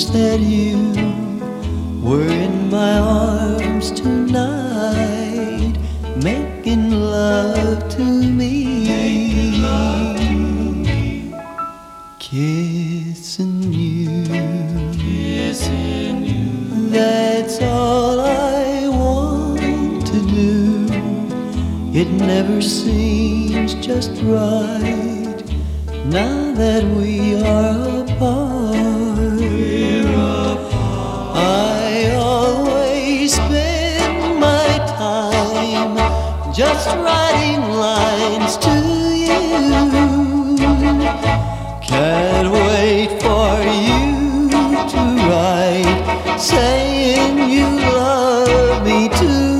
that you were in my arms tonight, making love to me, kissing you. That's all I want to do. It never seems just right now that we are apart. I always spend my time just writing lines to you. Can't wait for you to write, saying you love me too.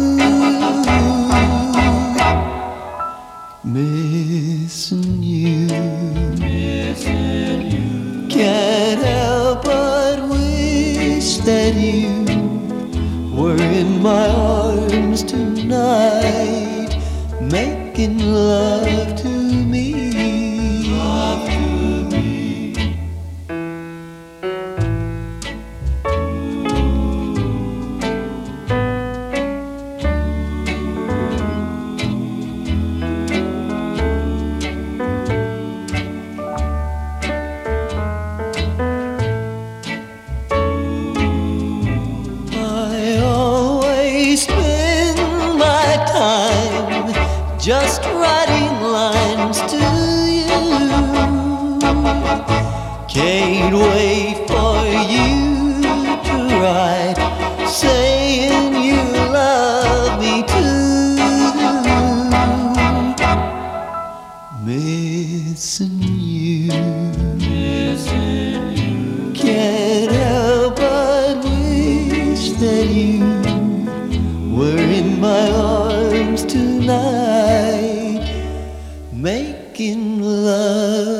Missing you. Can't help but wish that you were in my arms tonight, making love to me. Spend my time just writing lines to you. Can't wait for you to write, saying you love me too. Missing you. Can't help but wish that you were in my arms tonight, making love